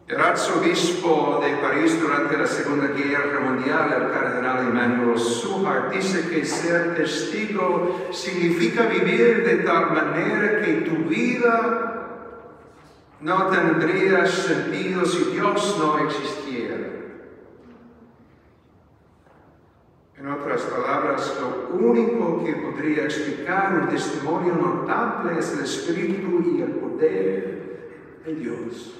El arzobispo de París durante la Segunda Guerra Mundial, el cardenal Emmanuel Suhart, dice que ser testigo significa vivir de tal manera que tu vida no tendría sentido si Dios no existiera. En otras palabras, lo único que podría explicar un testimonio notable es el espíritu y el poder de Dios.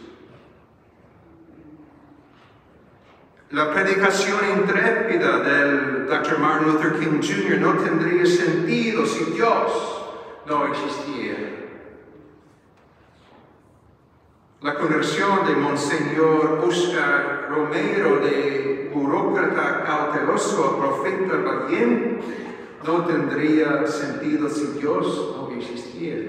La predicación intrépida del Dr. Martin Luther King Jr. no tendría sentido si Dios no existiera. La conversión de Monseñor Oscar Romero, de burócrata cauteloso a profeta valiente, no tendría sentido si Dios no existiera.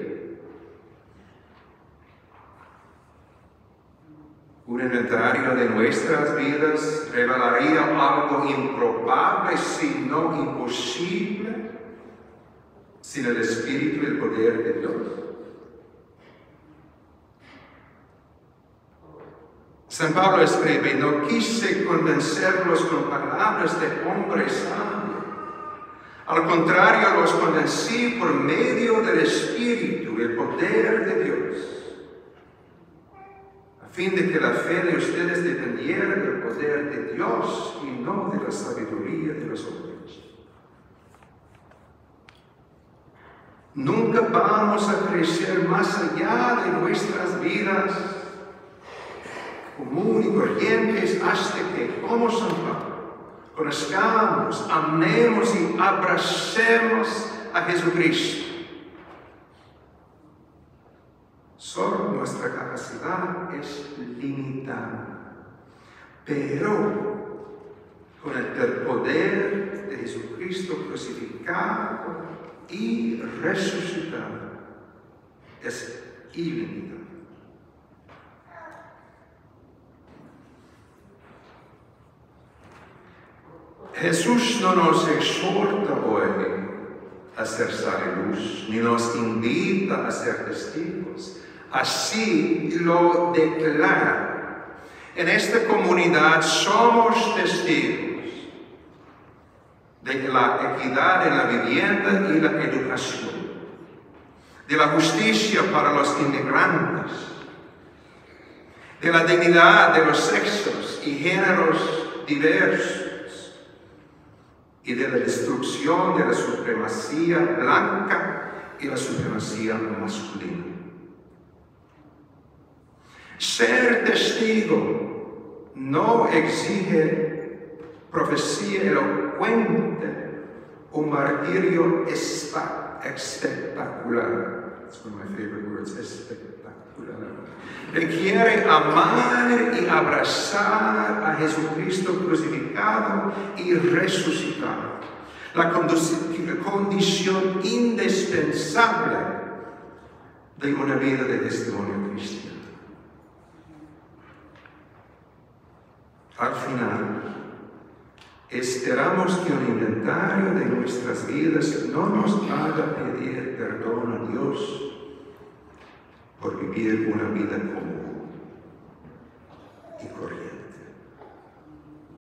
Un inventario de nuestras vidas revelaría algo improbable, si no imposible, sin el Espíritu y el poder de Dios. San Pablo escribe: no quise convencerlos con palabras de hombre sabio. Al contrario, los convencí por medio del Espíritu y el poder de Dios, a fin de que la fe de ustedes dependiera del poder de Dios y no de la sabiduría de los hombres. Nunca vamos a crecer más allá de nuestras vidas común y corrientes hasta que, como San Pablo, conozcamos, amemos y abracemos a Jesucristo. Solo nuestra capacidad es limitada, pero con el poder de Jesucristo crucificado y resucitado es ilimitado. Jesús no nos exhorta hoy a ser sal y luz, ni nos invita a ser testigos. Así lo declara. En esta comunidad somos testigos de la equidad en la vivienda y la educación, de la justicia para los inmigrantes, de la dignidad de los sexos y géneros diversos, y de la destrucción de la supremacía blanca y la supremacía masculina. Ser testigo no exige profecía elocuente o martirio espectacular. That's one of my favorite words, espectacular. Requiere amar y abrazar a Jesucristo crucificado y resucitado, la condición indispensable de una vida de testimonio cristiano. Al final, esperamos que un inventario de nuestras vidas no nos haga pedir perdón a Dios por vivir una vida común y corriente.